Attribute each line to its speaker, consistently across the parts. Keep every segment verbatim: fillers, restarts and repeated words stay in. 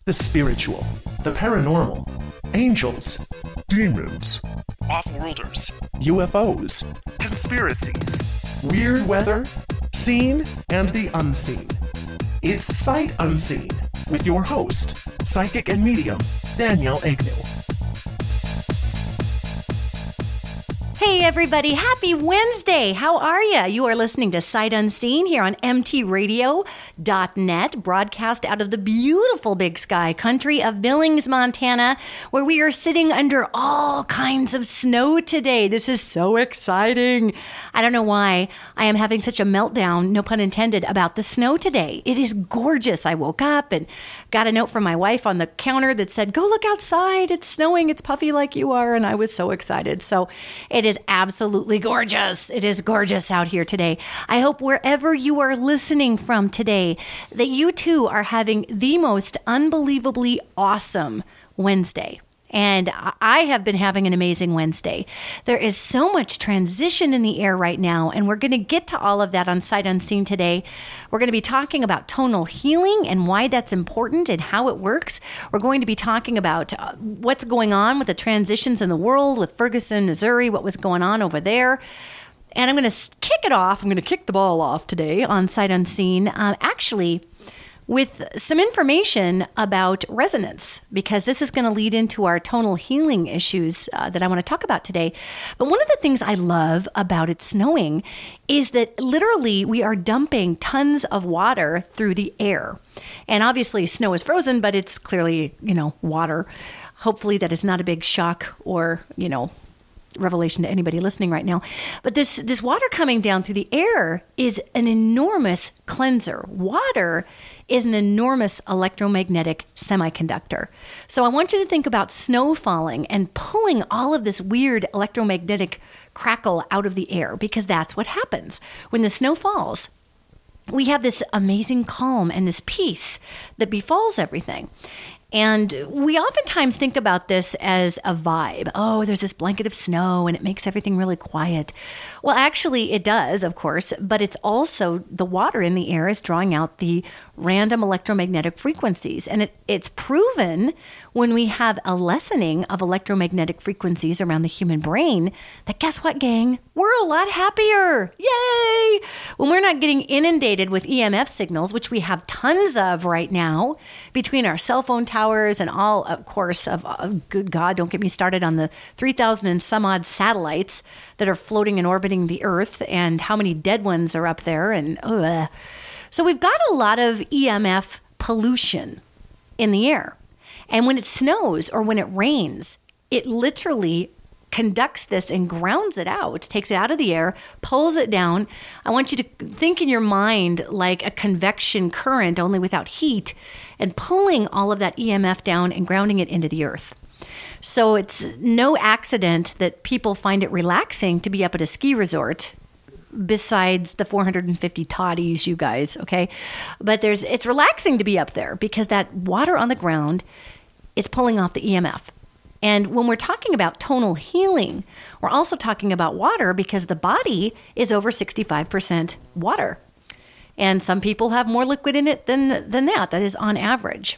Speaker 1: the spiritual, the paranormal, angels,
Speaker 2: demons,
Speaker 3: off-worlders,
Speaker 1: U F Os,
Speaker 3: conspiracies,
Speaker 1: weird weather, seen and the unseen. It's Sight Unseen with your host, psychic and medium, Danielle Agnew.
Speaker 4: Hey everybody, happy Wednesday. How are you? You are listening to Sight Unseen here on M T radio dot net, broadcast out of the beautiful Big Sky country of Billings, Montana, where we are sitting under all kinds of snow today. This is so exciting. I don't know why I am having such a meltdown, no pun intended, about the snow today. It is gorgeous. I woke up and got a note from my wife on the counter that said, go look outside. It's snowing. It's puffy like you are. And I was so excited. So it is absolutely gorgeous. It is gorgeous out here today. I hope wherever you are listening from today, that you too are having the most unbelievably awesome Wednesday. And I have been having an amazing Wednesday. There is so much transition in the air right now, and we're going to get to all of that on Sight Unseen today. We're going to be talking about tonal healing and why that's important and how it works. We're going to be talking about uh, what's going on with the transitions in the world with Ferguson, Missouri, what was going on over there. And I'm going to kick it off. I'm going to kick the ball off today on Sight Unseen. Uh, actually, with some information about resonance, because this is going to lead into our tonal healing issues uh, that I want to talk about today. But one of the things I love about it snowing is that literally we are dumping tons of water through the air. And obviously snow is frozen, but it's clearly, you know, water. Hopefully that is not a big shock or, you know, revelation to anybody listening right now. But this, this water coming down through the air is an enormous cleanser. Water is an enormous electromagnetic semiconductor. So I want you to think about snow falling and pulling all of this weird electromagnetic crackle out of the air, because that's what happens. When the snow falls, we have this amazing calm and this peace that befalls everything. And we oftentimes think about this as a vibe. Oh, there's this blanket of snow and it makes everything really quiet. Well, actually it does, of course, but it's also the water in the air is drawing out the random electromagnetic frequencies. And it, it's proven when we have a lessening of electromagnetic frequencies around the human brain that guess what, gang? We're a lot happier. Yay! When we're not getting inundated with E M F signals, which we have tons of right now between our cell phone towers and all, of course, of, of good God, don't get me started on the three thousand and some odd satellites that are floating and orbiting the Earth and how many dead ones are up there. And ugh. So we've got a lot of E M F pollution in the air. And when it snows or when it rains, it literally conducts this and grounds it out, takes it out of the air, pulls it down. I want you to think in your mind like a convection current, only without heat, and pulling all of that E M F down and grounding it into the earth. So it's no accident that people find it relaxing to be up at a ski resort, besides the four hundred fifty toddies, you guys, okay? But there's it's relaxing to be up there because that water on the ground is pulling off the E M F. And when we're talking about tonal healing, we're also talking about water because the body is over sixty-five percent water. And some people have more liquid in it than, than that. That is on average.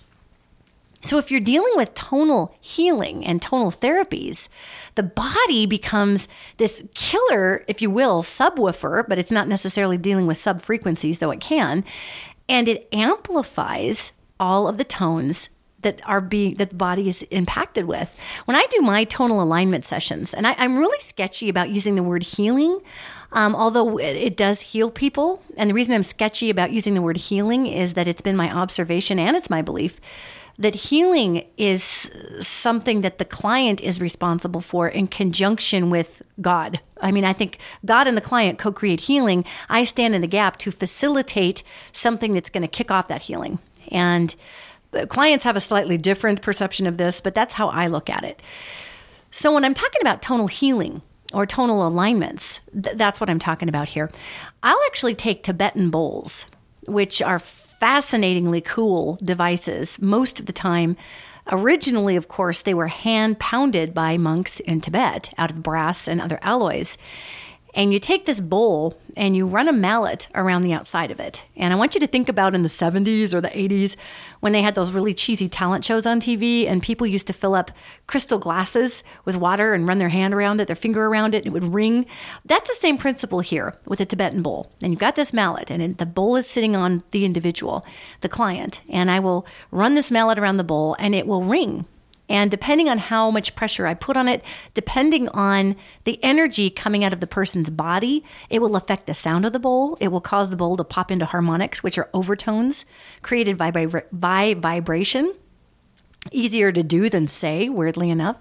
Speaker 4: So if you're dealing with tonal healing and tonal therapies, the body becomes this killer, if you will, subwoofer, but it's not necessarily dealing with sub-frequencies, though it can, and it amplifies all of the tones that are being that the body is impacted with. When I do my tonal alignment sessions, and I, I'm really sketchy about using the word healing, um, although it, it does heal people. And the reason I'm sketchy about using the word healing is that it's been my observation and it's my belief that healing is something that the client is responsible for in conjunction with God. I mean, I think God and the client co-create healing. I stand in the gap to facilitate something that's going to kick off that healing. And clients have a slightly different perception of this, but that's how I look at it. So when I'm talking about tonal healing or tonal alignments, th- that's what I'm talking about here. I'll actually take Tibetan bowls, which are fascinatingly cool devices most of the time. Originally, of course, they were hand pounded by monks in Tibet out of brass and other alloys. And you take this bowl and you run a mallet around the outside of it. And I want you to think about in the seventies or the eighties when they had those really cheesy talent shows on T V and people used to fill up crystal glasses with water and run their hand around it, their finger around it, and it would ring. That's the same principle here with a Tibetan bowl. And you've got this mallet and it, the bowl is sitting on the individual, the client. And I will run this mallet around the bowl and it will ring. And depending on how much pressure I put on it, depending on the energy coming out of the person's body, it will affect the sound of the bowl. It will cause the bowl to pop into harmonics, which are overtones created by, by, by vibration. Easier to do than say, weirdly enough.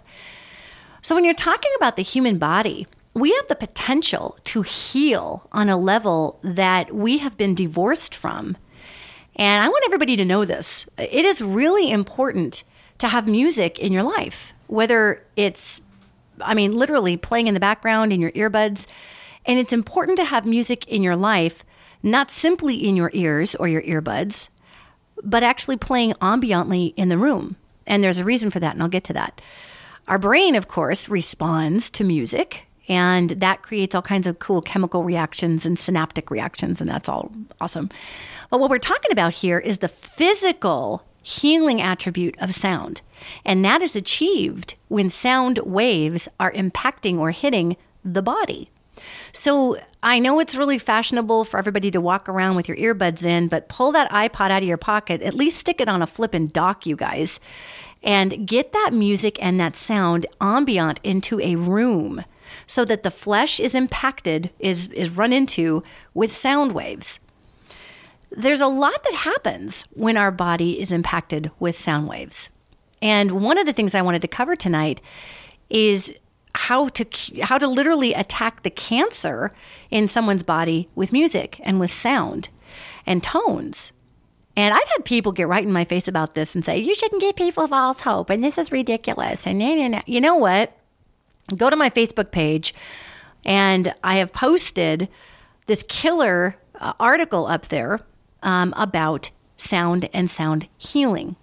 Speaker 4: So when you're talking about the human body, we have the potential to heal on a level that we have been divorced from. And I want everybody to know this. It is really important to have music in your life, whether it's, I mean, literally playing in the background in your earbuds. And it's important to have music in your life, not simply in your ears or your earbuds, but actually playing ambiently in the room. And there's a reason for that, and I'll get to that. Our brain, of course, responds to music, and that creates all kinds of cool chemical reactions and synaptic reactions, and that's all awesome. But what we're talking about here is the physical healing attribute of sound. And that is achieved when sound waves are impacting or hitting the body. So I know it's really fashionable for everybody to walk around with your earbuds in, but pull that iPod out of your pocket, at least stick it on a flippin' dock, you guys, and get that music and that sound ambient into a room so that the flesh is impacted, is, is run into with sound waves. There's a lot that happens when our body is impacted with sound waves. And one of the things I wanted to cover tonight is how to how to literally attack the cancer in someone's body with music and with sound and tones. And I've had people get right in my face about this and say, you shouldn't give people false hope, and this is ridiculous. And nah, nah, nah. You know what? Go to my Facebook page, and I have posted this killer uh, article up there Um, about sound and sound healing.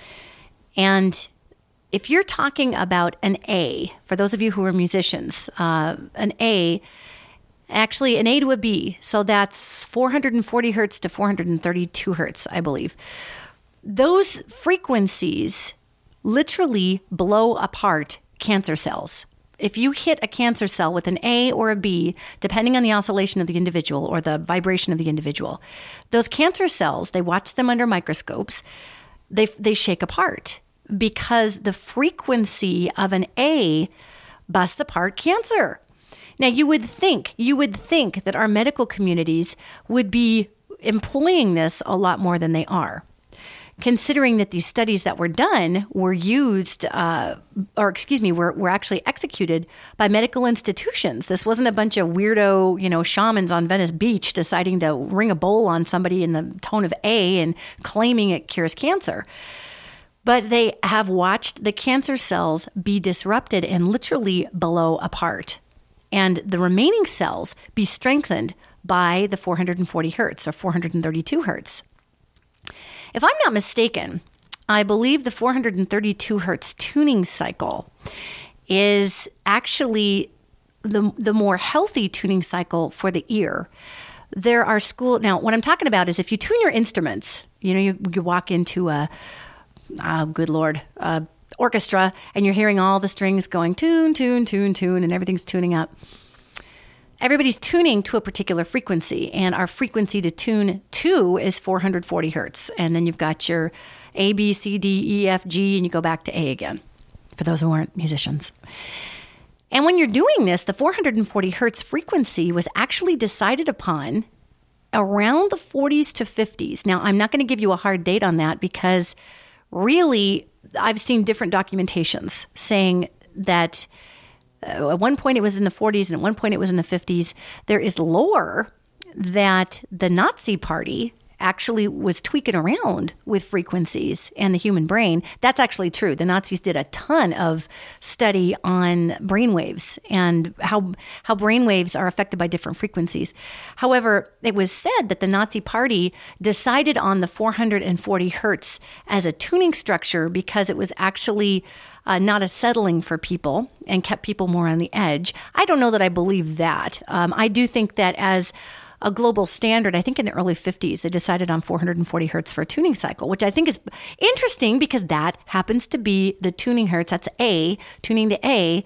Speaker 4: And if you're talking about an A, for those of you who are musicians, uh, an A, actually an A to a B, so that's four hundred forty hertz to four hundred thirty-two hertz, I believe. Those frequencies literally blow apart cancer cells. If you hit a cancer cell with an A or a B, depending on the oscillation of the individual or the vibration of the individual, those cancer cells, they watch them under microscopes, they they shake apart because the frequency of an A busts apart cancer. Now, you would think, you would think that our medical communities would be employing this a lot more than they are, considering that these studies that were done were used, uh, or excuse me, were, were actually executed by medical institutions. This wasn't a bunch of weirdo, you know, shamans on Venice Beach deciding to ring a bowl on somebody in the tone of A and claiming it cures cancer. But they have watched the cancer cells be disrupted and literally blow apart, and the remaining cells be strengthened by the four hundred forty hertz or four hundred thirty-two hertz. If I'm not mistaken, I believe the four hundred thirty-two hertz tuning cycle is actually the, the more healthy tuning cycle for the ear. There are school, now what I'm talking about is if you tune your instruments, you know, you, you walk into a, oh, good Lord, uh, orchestra, and you're hearing all the strings going tune, tune, tune, tune, and everything's tuning up. Everybody's tuning to a particular frequency, and our frequency to tune to is four hundred forty hertz. And then you've got your A, B, C, D, E, F, G, and you go back to A again, for those who aren't musicians. And when you're doing this, the four hundred forty hertz frequency was actually decided upon around the forties to fifties. Now, I'm not going to give you a hard date on that because really, I've seen different documentations saying that uh, at one point it was in the forties and at one point it was in the fifties. There is lore that the Nazi Party actually was tweaking around with frequencies and the human brain. That's actually true. The Nazis did a ton of study on brainwaves and how how brainwaves are affected by different frequencies. However, it was said that the Nazi Party decided on the four hundred forty hertz as a tuning structure because it was actually Uh, not as settling for people and kept people more on the edge. I don't know that I believe that. Um, I do think that as a global standard, I think in the early fifties, they decided on four hundred forty hertz for a tuning cycle, which I think is interesting because that happens to be the tuning hertz. That's A, tuning to A,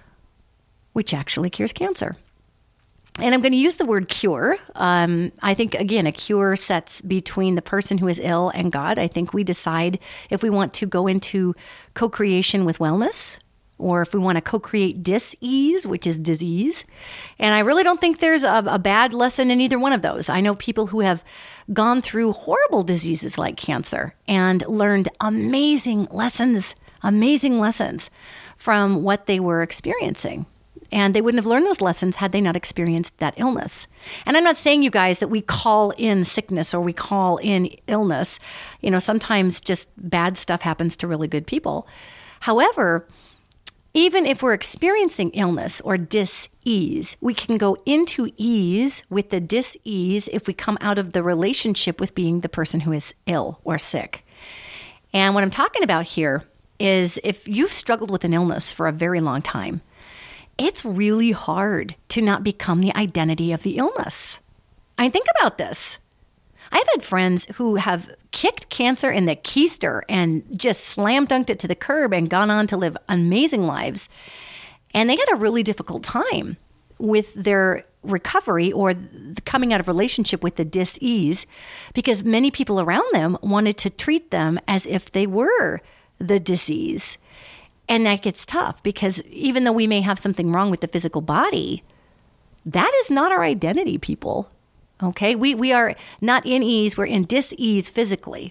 Speaker 4: which actually cures cancer. And I'm going to use the word cure. Um, I think, again, a cure sets between the person who is ill and God. I think we decide if we want to go into co-creation with wellness or if we want to co-create dis-ease, which is disease. And I really don't think there's a, a bad lesson in either one of those. I know people who have gone through horrible diseases like cancer and learned amazing lessons, amazing lessons from what they were experiencing. And they wouldn't have learned those lessons had they not experienced that illness. And I'm not saying, you guys, that we call in sickness or we call in illness. You know, sometimes just bad stuff happens to really good people. However, even if we're experiencing illness or dis-ease, we can go into ease with the dis-ease if we come out of the relationship with being the person who is ill or sick. And what I'm talking about here is if you've struggled with an illness for a very long time, it's really hard to not become the identity of the illness. I mean, think about this. I've had friends who have kicked cancer in the keister and just slam dunked it to the curb and gone on to live amazing lives. And they had a really difficult time with their recovery or coming out of relationship with the dis-ease because many people around them wanted to treat them as if they were the disease. And that gets tough because even though we may have something wrong with the physical body, that is not our identity, people. Okay? We we are not in ease, we're in dis-ease physically.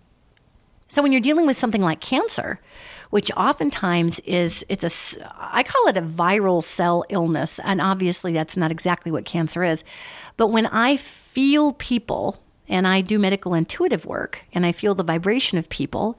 Speaker 4: So when you're dealing with something like cancer, which oftentimes is, it's a, I call it a viral cell illness. And obviously that's not exactly what cancer is. But when I feel people, and I do medical intuitive work, and I feel the vibration of people,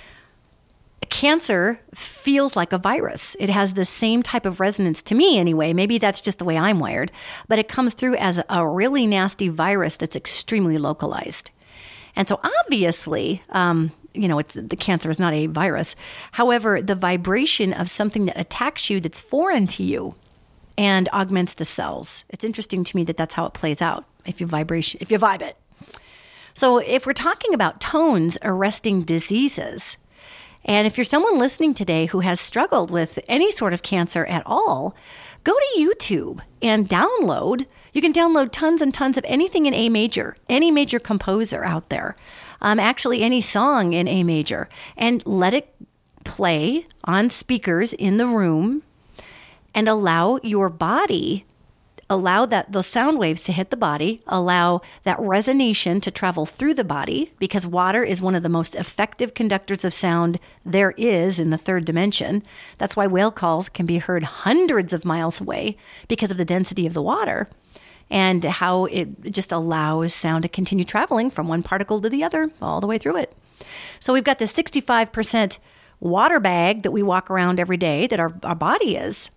Speaker 4: cancer feels like a virus. It has the same type of resonance to me anyway. Maybe that's just the way I'm wired, but it comes through as a really nasty virus that's extremely localized. And so obviously, um, you know, it's the cancer is not a virus. However, the vibration of something that attacks you that's foreign to you and augments the cells. It's interesting to me that that's how it plays out if you vibration, if you vibe it. So if we're talking about tones arresting diseases, and if you're someone listening today who has struggled with any sort of cancer at all, go to YouTube and download. You can download tons and tons of anything in A major, any major composer out there, um, actually any song in A major, and let it play on speakers in the room and allow your body allow that those sound waves to hit the body, allow that resonation to travel through the body, because water is one of the most effective conductors of sound there is in the third dimension. That's why whale calls can be heard hundreds of miles away because of the density of the water and how it just allows sound to continue traveling from one particle to the other all the way through it. So we've got this sixty-five percent water bag that we walk around every day that our, our body is.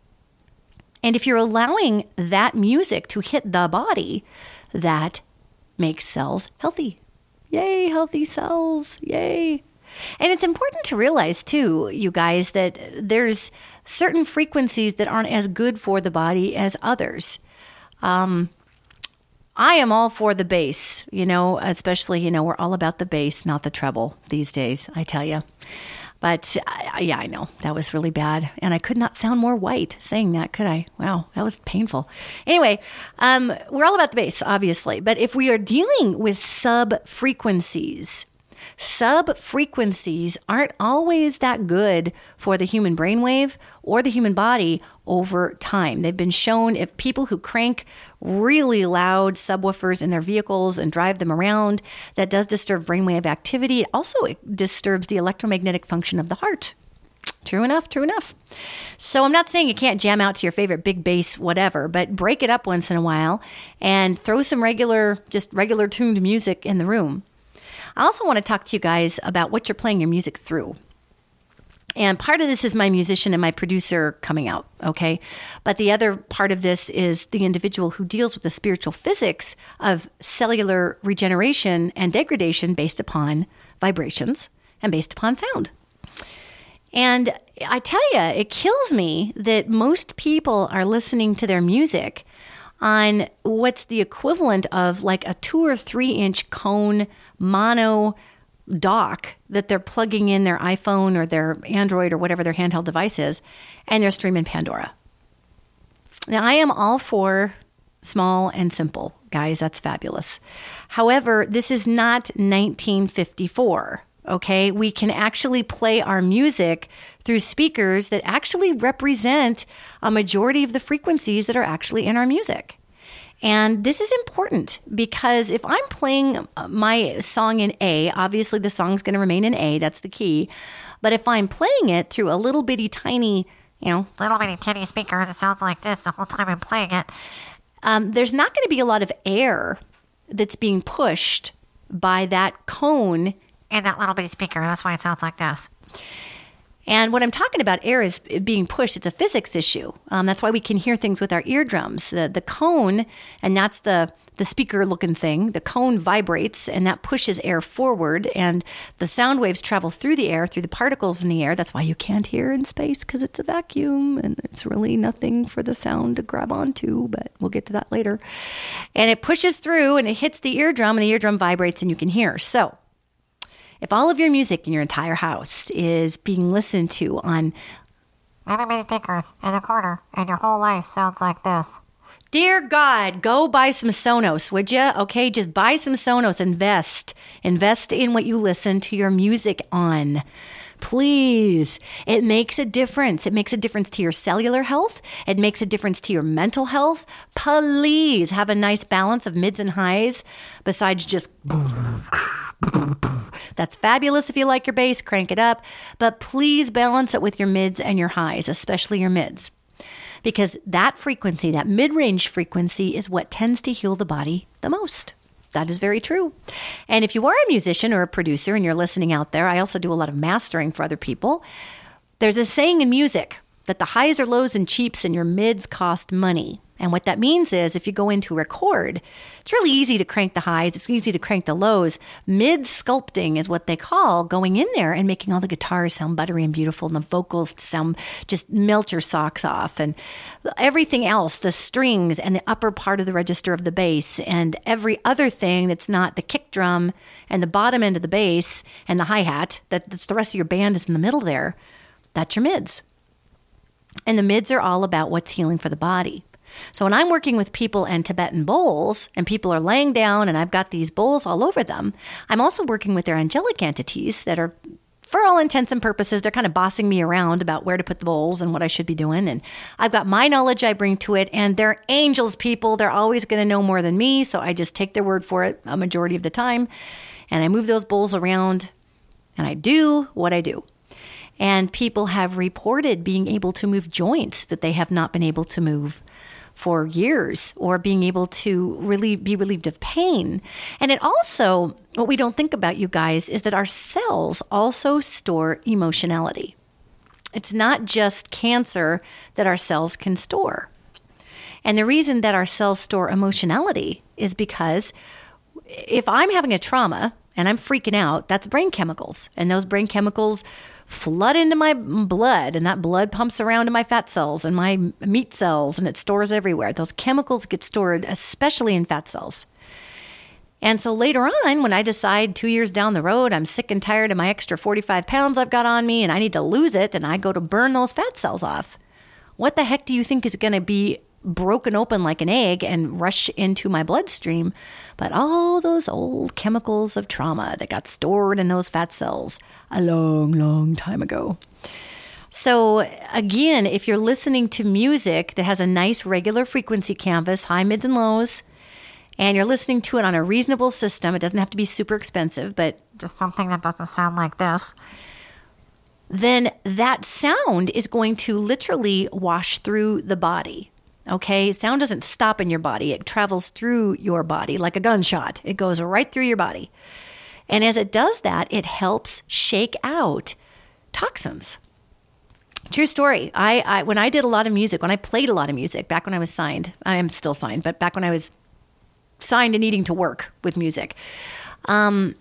Speaker 4: And if you're allowing that music to hit the body, that makes cells healthy. Yay, healthy cells. Yay. And it's important to realize, too, you guys, that there's certain frequencies that aren't as good for the body as others. Um, I am all for the bass, you know, especially, you know, we're all about the bass, not the treble these days, I tell you. But uh, yeah, I know that was really bad. And I could not sound more white saying that, could I? Wow, that was painful. Anyway, um, we're all about the bass, obviously. But if we are dealing with sub-frequencies, sub-frequencies aren't always that good for the human brainwave or the human body over time. They've been shown if people who crank really loud subwoofers in their vehicles and drive them around, that does disturb brainwave activity. It also disturbs the electromagnetic function of the heart. True enough, true enough. So I'm not saying you can't jam out to your favorite big bass, whatever, but break it up once in a while and throw some regular, just regular tuned music in the room. I also want to talk to you guys about what you're playing your music through. And part of this is my musician and my producer coming out, okay? But the other part of this is the individual who deals with the spiritual physics of cellular regeneration and degradation based upon vibrations and based upon sound. And I tell you, it kills me that most people are listening to their music on what's the equivalent of like a two or three inch cone mono dock that they're plugging in their iPhone or their Android or whatever their handheld device is, and they're streaming Pandora. Now, I am all for small and simple, guys. That's fabulous. However, this is not nineteen fifty-four. Okay, we can actually play our music through speakers that actually represent a majority of the frequencies that are actually in our music. And this is important because if I'm playing my song in A, obviously the song's going to remain in A, that's the key. But if I'm playing it through a little bitty tiny, you know, little bitty tiny speaker that sounds like this the whole time I'm playing it, um, there's not going to be a lot of air that's being pushed by that cone and that little bitty speaker. That's why it sounds like this. And what I'm talking about, air is being pushed. It's a physics issue. Um, that's why we can hear things with our eardrums. Uh, the cone, and that's the, the speaker-looking thing, the cone vibrates, and that pushes air forward, and the sound waves travel through the air, through the particles in the air. That's why you can't hear in space, because it's a vacuum, and it's really nothing for the sound to grab onto, but we'll get to that later. And it pushes through, and it hits the eardrum, and the eardrum vibrates, and you can hear. So if all of your music in your entire house is being listened to on many, many speakers in the corner, and your whole life sounds like this, dear God, go buy some Sonos, would you? Okay, just buy some Sonos. Invest. Invest in what you listen to your music on. Please. It makes a difference. It makes a difference to your cellular health. It makes a difference to your mental health. Please have a nice balance of mids and highs besides just that's fabulous if you like your bass, crank it up. But please balance it with your mids and your highs, especially your mids. Because that frequency, that mid-range frequency, is what tends to heal the body the most. That is very true. And if you are a musician or a producer and you're listening out there, I also do a lot of mastering for other people. There's a saying in music that the highs are lows and cheaps and your mids cost money. And what that means is if you go into a record, it's really easy to crank the highs. It's easy to crank the lows. Mid sculpting is what they call going in there and making all the guitars sound buttery and beautiful and the vocals sound just melt your socks off and everything else, the strings and the upper part of the register of the bass and every other thing that's not the kick drum and the bottom end of the bass and the hi-hat, that, that's the rest of your band is in the middle there. That's your mids. And the mids are all about what's healing for the body. So when I'm working with people and Tibetan bowls and people are laying down and I've got these bowls all over them, I'm also working with their angelic entities that are, for all intents and purposes, they're kind of bossing me around about where to put the bowls and what I should be doing. And I've got my knowledge I bring to it, and they're angels people. They're always going to know more than me, so I just take their word for it a majority of the time. And I move those bowls around and I do what I do. And people have reported being able to move joints that they have not been able to move for years, or being able to really be relieved of pain. And it also, what we don't think about, you guys, is that our cells also store emotionality. It's not just cancer that our cells can store. And the reason that our cells store emotionality is because if I'm having a trauma and I'm freaking out, that's brain chemicals. And those brain chemicals flood into my blood, and that blood pumps around to my fat cells and my meat cells, and it stores everywhere. Those chemicals get stored, especially in fat cells. And so later on, when I decide two years down the road, I'm sick and tired of my extra forty-five pounds I've got on me and I need to lose it, and I go to burn those fat cells off, what the heck do you think is going to be broken open like an egg and rush into my bloodstream? But all those old chemicals of trauma that got stored in those fat cells a long, long time ago. So again, if you're listening to music that has a nice regular frequency canvas, high, mids, and lows, and you're listening to it on a reasonable system, it doesn't have to be super expensive, but just something that doesn't sound like this. then that sound is going to literally wash through the body. Okay, sound doesn't stop in your body. It travels through your body like a gunshot. It goes right through your body. And as it does that, it helps shake out toxins. True story. I, I when I did a lot of music, when I played a lot of music, back when I was signed, I am still signed, but back when I was signed and needing to work with music, um,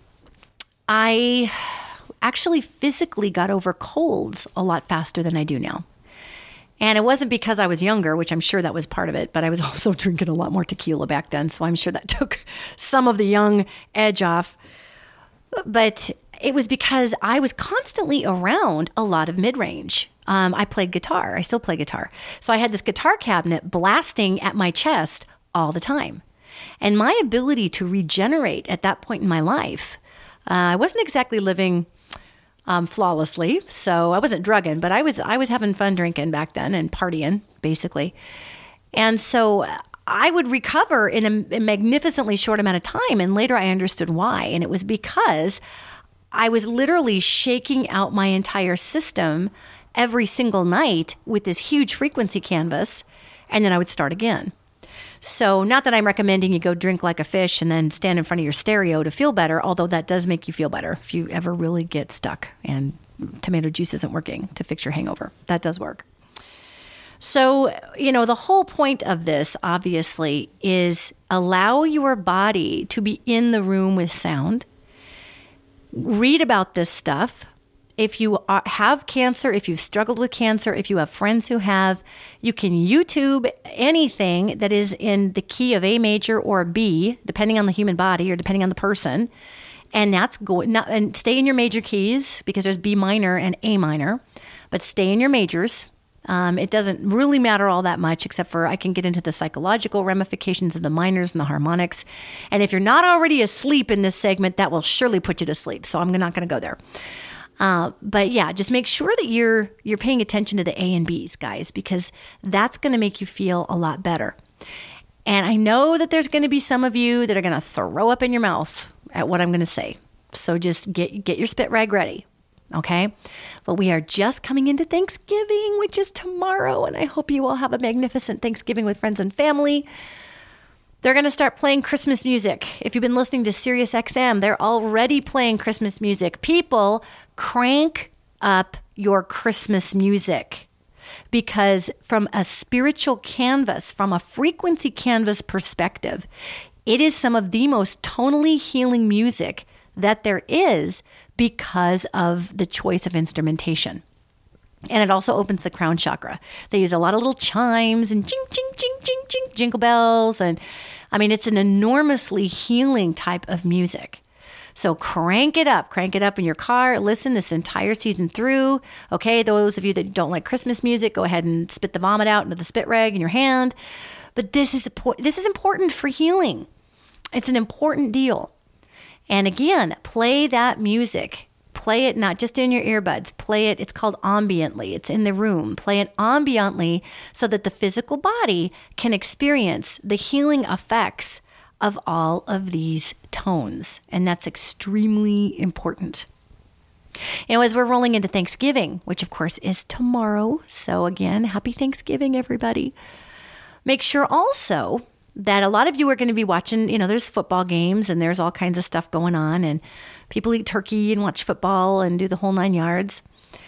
Speaker 4: I actually physically got over colds a lot faster than I do now. And it wasn't because I was younger, which I'm sure that was part of it, but I was also drinking a lot more tequila back then. So I'm sure that took some of the young edge off. But it was because I was constantly around a lot of mid-range. Um, I played guitar. I still play guitar. So I had this guitar cabinet blasting at my chest all the time. And my ability to regenerate at that point in my life, uh, I wasn't exactly living Um, flawlessly. So I wasn't drugging, but I was I was having fun drinking back then and partying, basically. And so I would recover in a, a magnificently short amount of time. And later I understood why. And it was because I was literally shaking out my entire system every single night with this huge frequency canvas. And then I would start again. So not that I'm recommending you go drink like a fish and then stand in front of your stereo to feel better, although that does make you feel better if you ever really get stuck and tomato juice isn't working to fix your hangover. That does work. So, you know, the whole point of this, obviously, is allow your body to be in the room with sound. Read about this stuff. If you are, have cancer, if you've struggled with cancer, if you have friends who have, you can YouTube anything that is in the key of A major or B, depending on the human body or depending on the person. And that's going, not, and stay in your major keys because there's B minor and A minor, but stay in your majors. Um, it doesn't really matter all that much, except for I can get into the psychological ramifications of the minors and the harmonics. And if you're not already asleep in this segment, that will surely put you to sleep. So I'm not going to go there. Uh, but yeah, just make sure that you're you're paying attention to the A and B's, guys, because that's going to make you feel a lot better. And I know that there's going to be some of you that are going to throw up in your mouth at what I'm going to say. So just get get your spit rag ready, okay? But we are just coming into Thanksgiving, which is tomorrow, and I hope you all have a magnificent Thanksgiving with friends and family. They're going to start playing Christmas music. If you've been listening to Sirius X M, they're already playing Christmas music. People, crank up your Christmas music because from a spiritual canvas, from a frequency canvas perspective, it is some of the most tonally healing music that there is because of the choice of instrumentation. And it also opens the crown chakra. They use a lot of little chimes and ching, ching, ching, ching, ching, jingle bells. And I mean, it's an enormously healing type of music. So crank it up, crank it up in your car. Listen this entire season through. Okay, those of you that don't like Christmas music, go ahead and spit the vomit out into the spit rag in your hand. But this is this is important for healing. It's an important deal. And again, play that music. Play it not just in your earbuds. Play it, it's called ambiently. It's in the room. Play it ambiently so that the physical body can experience the healing effects of all of these tones. And that's extremely important. You know, as we're rolling into Thanksgiving, which of course is tomorrow. So again, happy Thanksgiving, everybody. Make sure also that a lot of you are going to be watching, you know, there's football games and there's all kinds of stuff going on and people eat turkey and watch football and do the whole nine yards.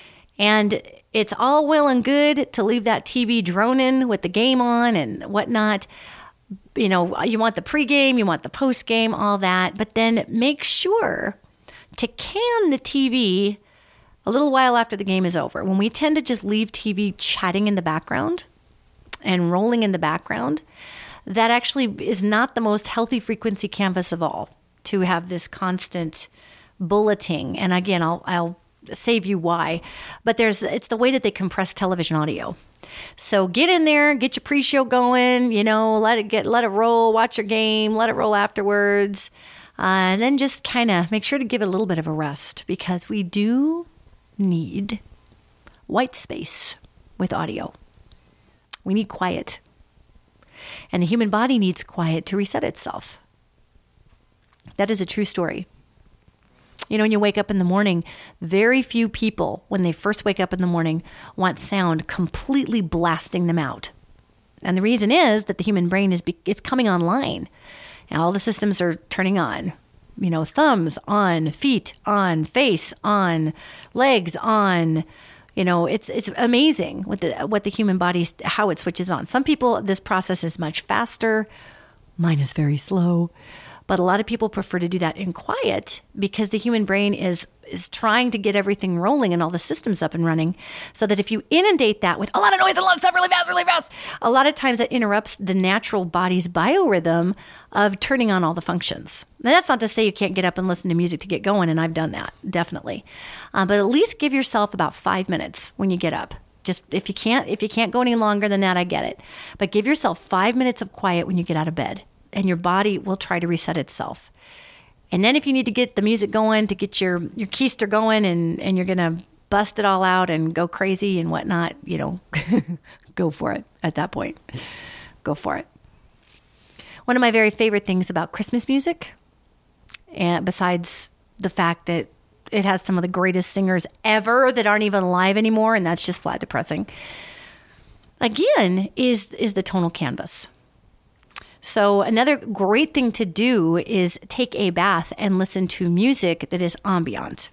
Speaker 4: And it's all well and good to leave that T V droning with the game on and whatnot. You know, you want the pregame, you want the postgame, all that. But then make sure to can the T V a little while after the game is over. When we tend to just leave T V chatting in the background and rolling in the background, that actually is not the most healthy frequency canvas of all, to have this constant bulleting. And again, I'll, I'll save you why. But there's it's the way that they compress television audio. So get in there, get your pre-show going, you know, let it get, let it roll, watch your game, let it roll afterwards. Uh, and then just kind of make sure to give it a little bit of a rest because we do need white space with audio. We need quiet. And the human body needs quiet to reset itself. That is a true story. You know, when you wake up in the morning, very few people, when they first wake up in the morning, want sound completely blasting them out. And the reason is that the human brain is be- it's coming online. And all the systems are turning on. You know, thumbs on, feet on, face on, legs on. You know, it's it's amazing what the what the human body, how it switches on. Some people, this process is much faster. Mine is very slow. But a lot of people prefer to do that in quiet because the human brain is is trying to get everything rolling and all the systems up and running, so that if you inundate that with a lot of noise, a lot of stuff really fast, really fast, a lot of times that interrupts the natural body's biorhythm of turning on all the functions. Now, that's not to say you can't get up and listen to music to get going, and I've done that, definitely. Uh, but at least give yourself about five minutes when you get up. Just if you can't, if you can't go any longer than that, I get it. But give yourself five minutes of quiet when you get out of bed, and your body will try to reset itself. And then if you need to get the music going, to get your, your keister going, and, and you're going to bust it all out and go crazy and whatnot, you know, go for it at that point. Go for it. One of my very favorite things about Christmas music, and besides the fact that it has some of the greatest singers ever that aren't even alive anymore, and that's just flat depressing, again, is is the tonal canvas. So another great thing to do is take a bath and listen to music that is ambient.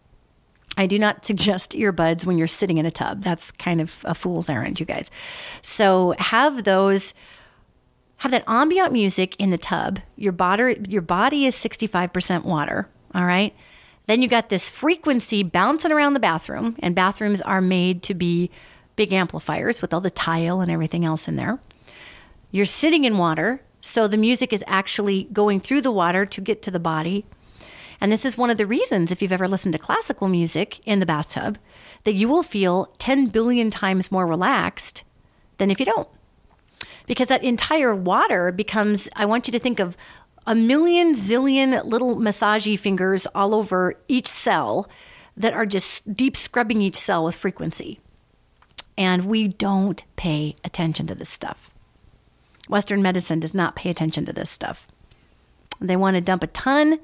Speaker 4: I do not suggest earbuds when you're sitting in a tub. That's kind of a fool's errand, you guys. So have those, have that ambient music in the tub. Your body, your body is sixty-five percent water, all right? Then you got this frequency bouncing around the bathroom, and bathrooms are made to be big amplifiers with all the tile and everything else in there. You're sitting in water, so the music is actually going through the water to get to the body. And this is one of the reasons, if you've ever listened to classical music in the bathtub, that you will feel ten billion times more relaxed than if you don't. Because that entire water becomes, I want you to think of a million zillion little massagey fingers all over each cell that are just deep scrubbing each cell with frequency. And we don't pay attention to this stuff. Western medicine does not pay attention to this stuff. They want to dump a ton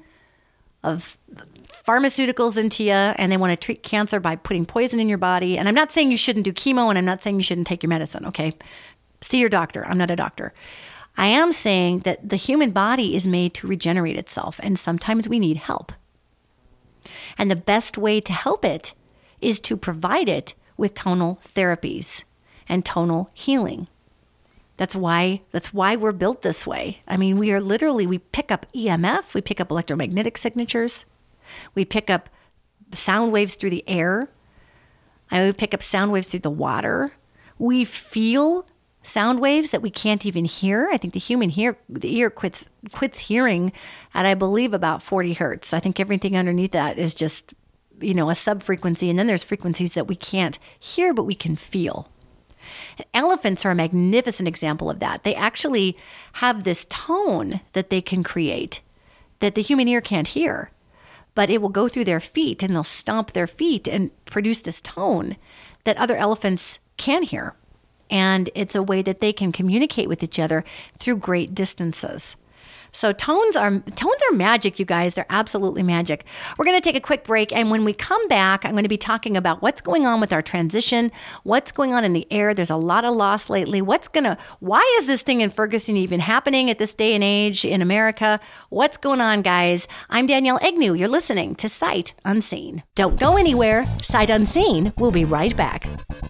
Speaker 4: of pharmaceuticals into you, and they want to treat cancer by putting poison in your body. And I'm not saying you shouldn't do chemo, and I'm not saying you shouldn't take your medicine, okay? See your doctor. I'm not a doctor. I am saying that the human body is made to regenerate itself, and sometimes we need help. And the best way to help it is to provide it with tonal therapies and tonal healing. That's why that's why we're built this way. I mean, we are literally, we pick up E M F, we pick up electromagnetic signatures, we pick up sound waves through the air, and we pick up sound waves through the water. We feel sound waves that we can't even hear. I think the human ear, the ear quits quits hearing at, I believe, about forty hertz. I think everything underneath that is just, you know, a sub-frequency, and then there's frequencies that we can't hear, but we can feel. Elephants are a magnificent example of that. They actually have this tone that they can create that the human ear can't hear, but it will go through their feet, and they'll stomp their feet and produce this tone that other elephants can hear. And it's a way that they can communicate with each other through great distances. So tones are tones are magic, you guys. They're absolutely magic. We're going to take a quick break, and when we come back, I'm going to be talking about what's going on with our transition, what's going on in the air. There's a lot of loss lately. What's going to, why is this thing in Ferguson even happening at this day and age in America? What's going on, guys? I'm Danielle Agnew. You're listening to Sight Unseen. Don't go anywhere. Sight Unseen. We'll be right back.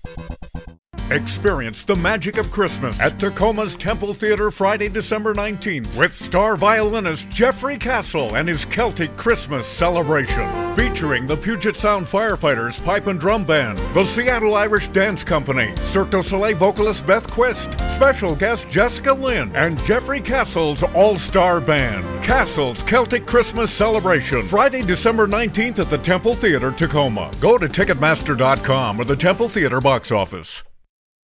Speaker 2: Experience the magic of Christmas at Tacoma's Temple Theater Friday, December nineteenth with star violinist Jeffrey Castle and his Celtic Christmas celebration. Featuring the Puget Sound Firefighters Pipe and Drum Band, the Seattle Irish Dance Company, Cirque du Soleil vocalist Beth Quist, special guest Jessica Lynn, and Jeffrey Castle's All-Star Band. Castle's Celtic Christmas celebration, Friday, December nineteenth at the Temple Theater, Tacoma. Go to Ticketmaster dot com or the Temple Theater box office.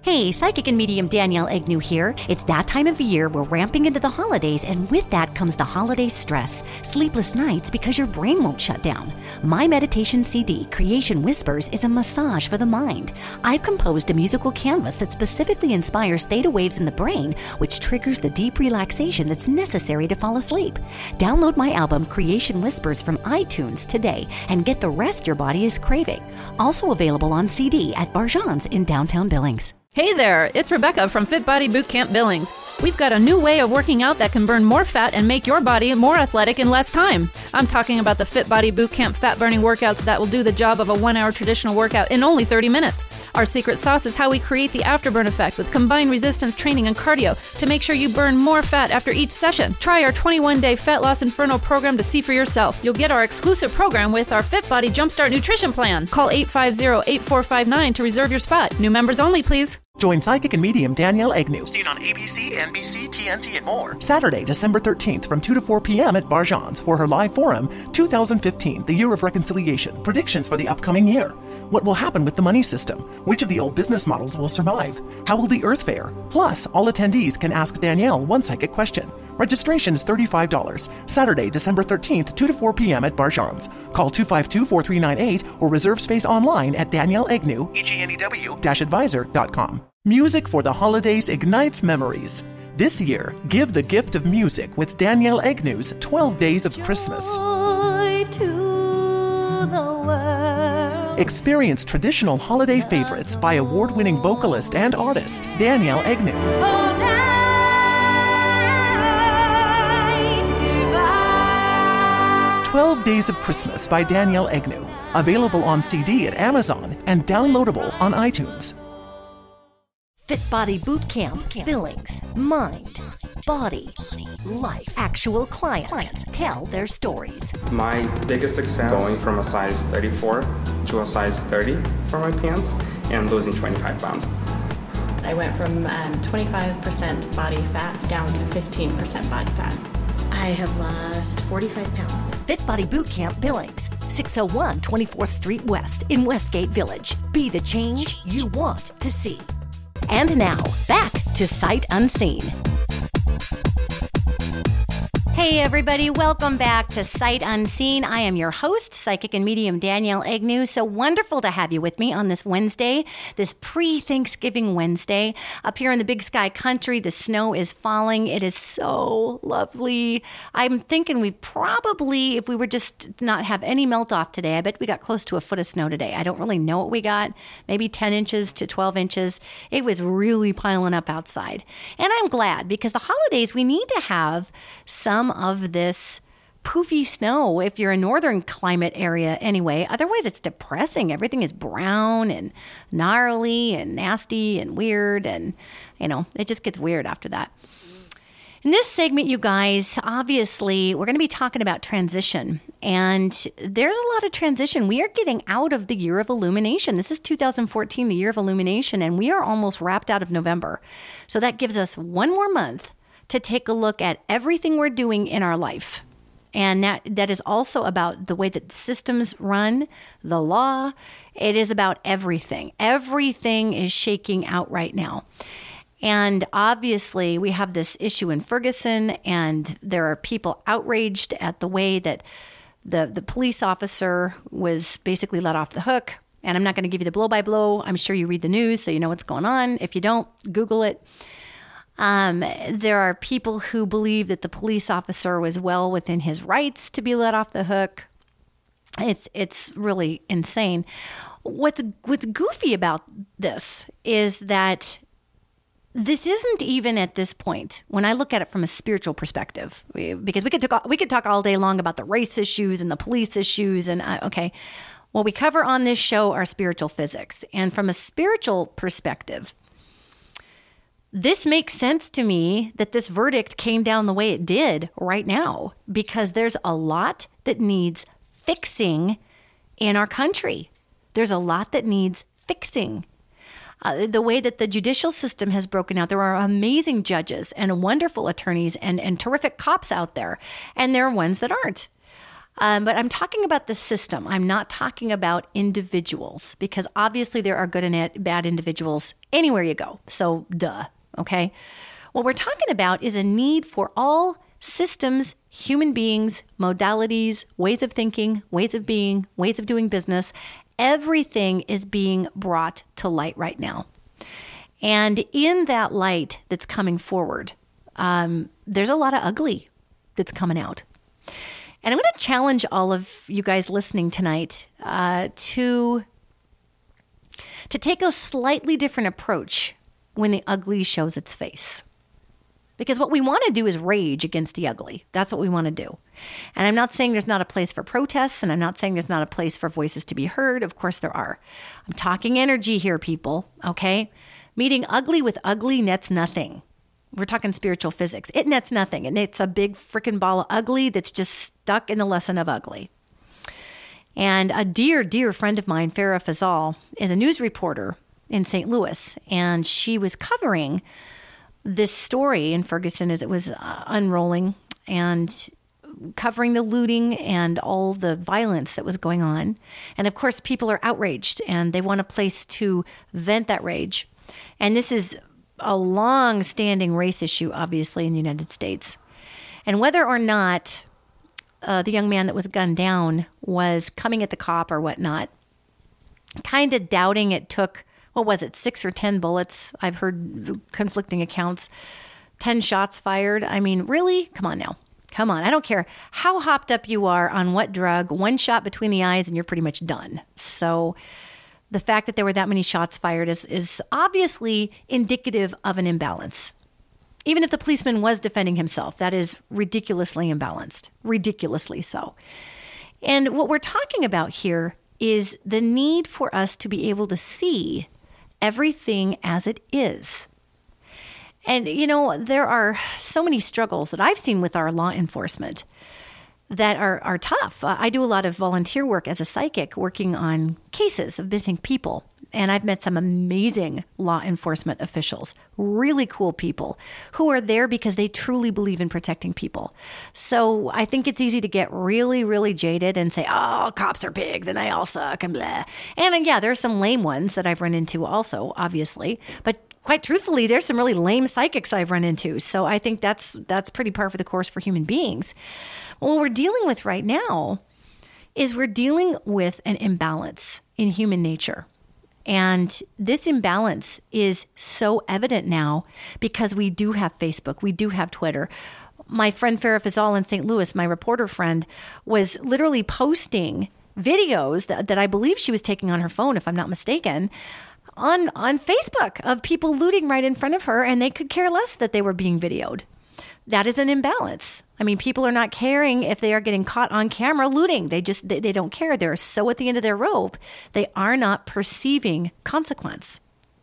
Speaker 4: Hey, Psychic and Medium Danielle Agnew here. It's that time of year we're ramping into the holidays, and with that comes the holiday stress, sleepless nights because your brain won't shut down. My meditation C D, Creation Whispers, is a massage for the mind. I've composed a musical canvas that specifically inspires theta waves in the brain, which triggers the deep relaxation that's necessary to fall asleep. Download my album, Creation Whispers, from iTunes today and get the rest your body is craving. Also available on C D at Barjan's in downtown Billings.
Speaker 5: Hey there, it's Rebecca from Fit Body Bootcamp Billings. We've got a new way of working out that can burn more fat and make your body more athletic in less time. I'm talking about the Fit Body Bootcamp fat-burning workouts that will do the job of a one-hour traditional workout in only thirty minutes. Our secret sauce is how we create the afterburn effect with combined resistance training and cardio to make sure you burn more fat after each session. Try our twenty-one day Fat Loss Inferno program to see for yourself. You'll get our exclusive program with our Fit Body Jumpstart Nutrition Plan. Call eight five zero, eight four five nine to reserve your spot. New members only, please.
Speaker 1: Join Psychic and Medium Danielle Agnew.
Speaker 3: Seen on A B C, N B C, T N T, and more.
Speaker 1: Saturday, December thirteenth from two to four p.m. at Barjan's for her live forum, two thousand fifteen, the Year of Reconciliation. Predictions for the upcoming year. What will happen with the money system? Which of the old business models will survive? How will the Earth fare? Plus, all attendees can ask Danielle one psychic question. Registration is thirty-five dollars. Saturday, December thirteenth, two to four p.m. at Barjan's. Call two five two, four three nine eight or reserve space online at Danielle Agnew,
Speaker 3: E G N E W
Speaker 1: advisor dot com. Music for the holidays ignites memories. This year, give the gift of music with Danielle Agnew's twelve Days of Christmas.
Speaker 6: Joy to the world.
Speaker 1: Experience traditional holiday favorites by award-winning vocalist and artist Danielle Agnew.
Speaker 6: Oh, night divine.
Speaker 1: twelve Days of Christmas by Danielle Agnew. Available on C D at Amazon and downloadable on iTunes.
Speaker 4: Fit Body Bootcamp, Billings, Mind, Body, Life. Actual clients tell their stories.
Speaker 7: My biggest success going from a size thirty-four to a size thirty for my pants and losing twenty-five pounds.
Speaker 8: I went from um, twenty-five percent body fat down to fifteen percent body fat. I have lost forty-five pounds.
Speaker 4: Fit Body Bootcamp, Billings, six oh one twenty-fourth Street West in Westgate Village. Be the change you want to see. And now, back to Sight Unseen. Hey everybody, welcome back to Sight Unseen. I am your host, Psychic and Medium Danielle Agnew. So wonderful to have you with me on this Wednesday, this pre-Thanksgiving Wednesday. Up here in the Big Sky Country, the snow is falling. It is so lovely. I'm thinking we probably, if we were just not have any melt off today, I bet we got close to a foot of snow today. I don't really know what we got, maybe ten inches to twelve inches. It was really piling up outside. And I'm glad because the holidays, we need to have some of this poofy snow if you're a northern climate area anyway. Otherwise, it's depressing. Everything is brown and gnarly and nasty and weird. And, you know, it just gets weird after that. In this segment, you guys, obviously, we're going to be talking about transition. And there's a lot of transition. We are getting out of the year of illumination. This is two thousand fourteen, the year of illumination, and we are almost wrapped out of November. So that gives us one more month to take a look at everything we're doing in our life. And that, that is also about the way that systems run, the law. It is about everything. Everything is shaking out right now. And obviously, we have this issue in Ferguson, and there are people outraged at the way that the, the police officer was basically let off the hook. And I'm not going to give you the blow-by-blow. I'm sure you read the news, so you know what's going on. If you don't, Google it. Um, there are people who believe that the police officer was well within his rights to be let off the hook. It's it's really insane. What's what's goofy about this is that this isn't even at this point, when I look at it from a spiritual perspective, because we could talk we could talk all day long about the race issues and the police issues, and uh, okay, what we cover on this show are spiritual physics, and from a spiritual perspective, this makes sense to me that this verdict came down the way it did right now, because there's a lot that needs fixing in our country. There's a lot that needs fixing. Uh, the way that the judicial system has broken out, there are amazing judges and wonderful attorneys and, and terrific cops out there, and there are ones that aren't. Um, but I'm talking about the system. I'm not talking about individuals, because obviously there are good and bad individuals anywhere you go. So duh, okay? What we're talking about is a need for all systems, human beings, modalities, ways of thinking, ways of being, ways of doing business. Everything is being brought to light right now. And in that light that's coming forward, um, there's a lot of ugly that's coming out. And I'm going to challenge all of you guys listening tonight uh, to, to take a slightly different approach when the ugly shows its face. Because what we want to do is rage against the ugly. That's what we want to do. And I'm not saying there's not a place for protests, and I'm not saying there's not a place for voices to be heard. Of course there are. I'm talking energy here, people, okay? Meeting ugly with ugly nets nothing. We're talking spiritual physics. It nets nothing. And it's a big freaking ball of ugly that's just stuck in the lesson of ugly. And a dear, dear friend of mine, Farah Fazal, is a news reporter in Saint Louis. And she was covering this story in Ferguson as it was uh, unrolling and covering the looting and all the violence that was going on. And of course, people are outraged and they want a place to vent that rage. And this is a long-standing race issue, obviously, in the United States. And whether or not uh, the young man that was gunned down was coming at the cop or whatnot, kind of doubting it took, what was it, six or ten bullets? I've heard conflicting accounts. ten shots fired. I mean, really? Come on now. Come on. I don't care how hopped up you are on what drug. One shot between the eyes and you're pretty much done. So the fact that there were that many shots fired is, is obviously indicative of an imbalance. Even if the policeman was defending himself, that is ridiculously imbalanced, ridiculously so. And what we're talking about here is the need for us to be able to see everything as it is. And, you know, there are so many struggles that I've seen with our law enforcement that are, are tough. Uh, I do a lot of volunteer work as a psychic working on cases of missing people. And I've met some amazing law enforcement officials, really cool people who are there because they truly believe in protecting people. So I think it's easy to get really, really jaded and say, oh, cops are pigs and they all suck and blah. And uh, yeah, there's some lame ones that I've run into also, obviously. But quite truthfully, there's some really lame psychics I've run into. So I think that's that's pretty par for the course for human beings. What we're dealing with right now is we're dealing with an imbalance in human nature. And this imbalance is so evident now because we do have Facebook, we do have Twitter. My friend Farah Fazal in Saint Louis, my reporter friend, was literally posting videos that, that I believe she was taking on her phone, if I'm not mistaken, on, on Facebook of people looting right in front of her, and they could care less that they were being videoed. That is an imbalance. I mean, people are not caring if they are getting caught on camera looting. They just, they, they don't care. They're so at the end of their rope, they are not perceiving consequence.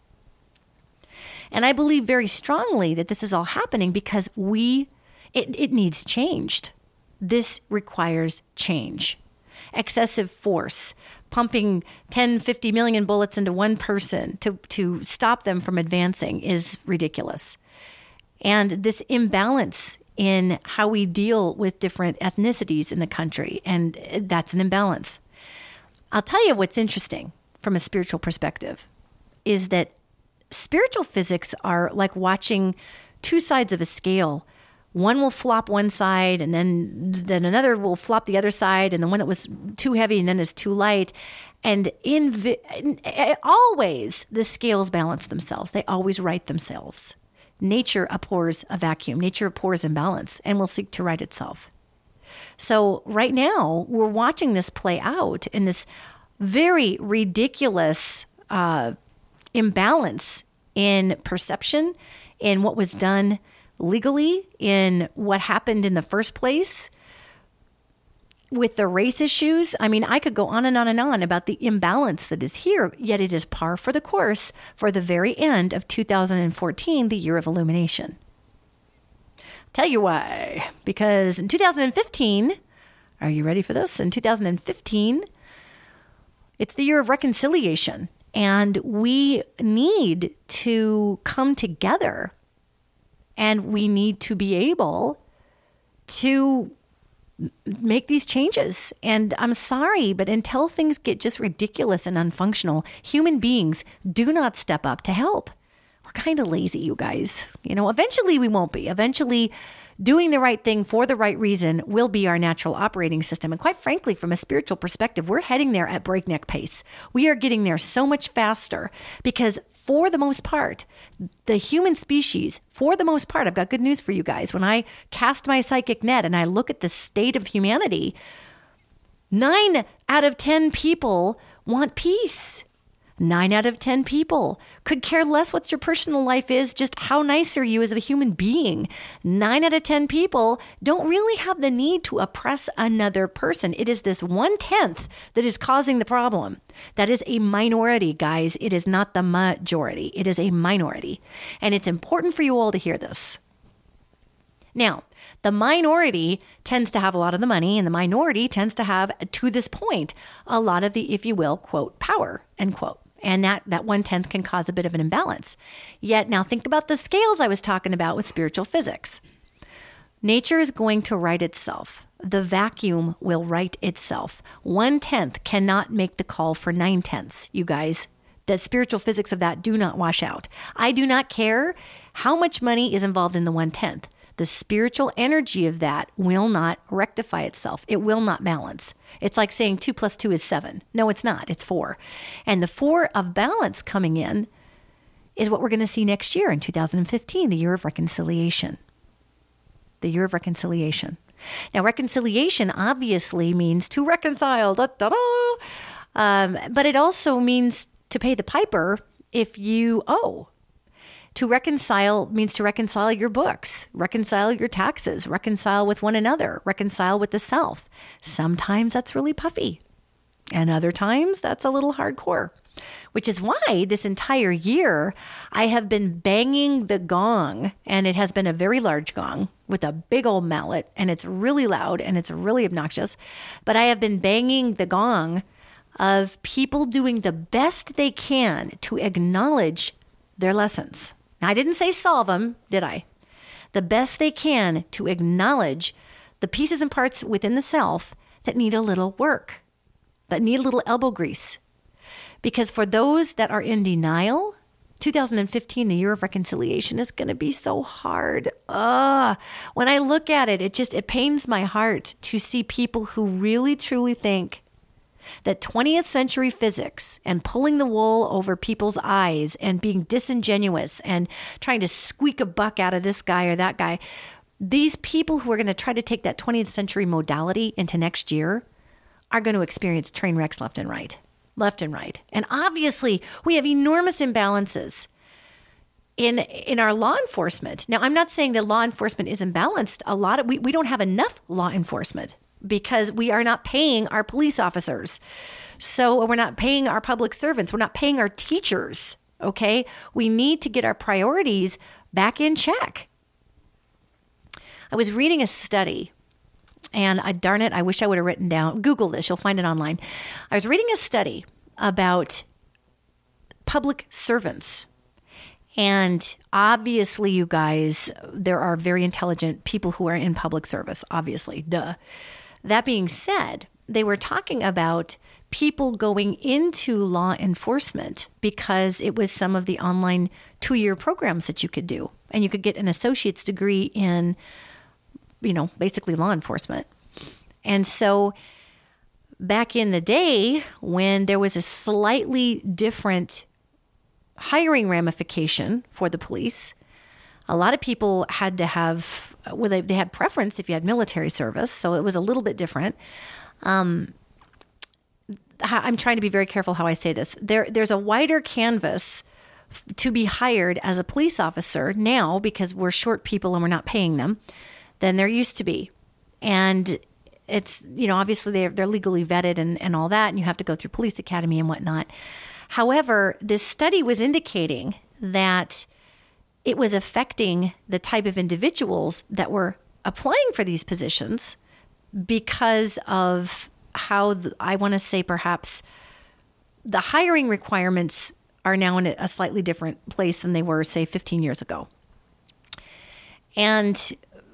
Speaker 4: And I believe very strongly that this is all happening because we, it, it needs changed. This requires change. Excessive force, pumping ten, fifty million bullets into one person to, to stop them from advancing is ridiculous. And this imbalance in how we deal with different ethnicities in the country, and that's an imbalance. I'll tell you what's interesting from a spiritual perspective is that spiritual physics are like watching two sides of a scale. One will flop one side, and then, then another will flop the other side, and the one that was too heavy and then is too light. And in, in always, the scales balance themselves. They always right themselves. Nature abhors a vacuum. Nature abhors imbalance and will seek to right itself. So right now, we're watching this play out in this very ridiculous uh, imbalance in perception, in what was done legally, in what happened in the first place, with the race issues. I mean, I could go on and on and on about the imbalance that is here, yet it is par for the course for the very end of two thousand fourteen, the year of illumination. Tell you why. Because in two thousand fifteen, are you ready for this? In two thousand fifteen, it's the year of reconciliation. And we need to come together, and we need to be able to make these changes. And I'm sorry, but until things get just ridiculous and unfunctional, human beings do not step up to help. We're kind of lazy, you guys. You know, eventually we won't be. Eventually, doing the right thing for the right reason will be our natural operating system. And quite frankly, from a spiritual perspective, we're heading there at breakneck pace. We are getting there so much faster because for the most part, the human species, for the most part, I've got good news for you guys. When I cast my psychic net and I look at the state of humanity, nine out of ten people want peace. Nine out of ten people could care less what your personal life is, just how nice are you as a human being. Nine out of ten people don't really have the need to oppress another person. It is this one-tenth that is causing the problem. That is a minority, guys. It is not the majority. It is a minority. And it's important for you all to hear this. Now, the minority tends to have a lot of the money, and the minority tends to have, to this point, a lot of the, if you will, quote, power, end quote. And that, that one-tenth can cause a bit of an imbalance. Yet, now think about the scales I was talking about with spiritual physics. Nature is going to right itself. The vacuum will right itself. One-tenth cannot make the call for nine-tenths, you guys. The spiritual physics of that do not wash out. I do not care how much money is involved in the one-tenth. The spiritual energy of that will not rectify itself. It will not balance. It's like saying two plus two is seven. No, it's not. It's four. And the four of balance coming in is what we're going to see next year in two thousand fifteen, the year of reconciliation. The year of reconciliation. Now, reconciliation obviously means to reconcile, da, da, da. Um, but it also means to pay the piper if you owe. To reconcile means to reconcile your books, reconcile your taxes, reconcile with one another, reconcile with the self. Sometimes that's really puffy, and other times that's a little hardcore, which is why this entire year I have been banging the gong, and it has been a very large gong with a big old mallet, and it's really loud and it's really obnoxious, but I have been banging the gong of people doing the best they can to acknowledge their lessons. Now, I didn't say solve them, did I? The best they can to acknowledge the pieces and parts within the self that need a little work, that need a little elbow grease. Because for those that are in denial, two thousand fifteen, the year of reconciliation, is going to be so hard. Ugh. When I look at it, it just, it pains my heart to see people who really, truly think that twentieth century physics and pulling the wool over people's eyes and being disingenuous and trying to squeak a buck out of this guy or that guy, these people who are going to try to take that twentieth century modality into next year are going to experience train wrecks left and right, left and right. And obviously, we have enormous imbalances in in our law enforcement. Now, I'm not saying that law enforcement is imbalanced. A lot of we, we don't have enough law enforcement, because we are not paying our police officers. So we're not paying our public servants. We're not paying our teachers, okay? We need to get our priorities back in check. I was reading a study, and I, darn it, I wish I would have written down, Google this, you'll find it online. I was reading a study about public servants. And obviously, you guys, there are very intelligent people who are in public service, obviously, duh. That being said, they were talking about people going into law enforcement because it was some of the online two-year programs that you could do. And you could get an associate's degree in, you know, basically law enforcement. And so back in the day, when there was a slightly different hiring ramification for the police, a lot of people had to have, well, they, they had preference if you had military service, so it was a little bit different. Um, I'm trying to be very careful how I say this. There, there's a wider canvas to be hired as a police officer now, because we're short people and we're not paying them, than there used to be. And it's, you know, obviously they're, they're legally vetted and, and all that, and you have to go through police academy and whatnot. However, this study was indicating that it was affecting the type of individuals that were applying for these positions because of how, the, I want to say perhaps the hiring requirements are now in a slightly different place than they were, say, fifteen years ago. And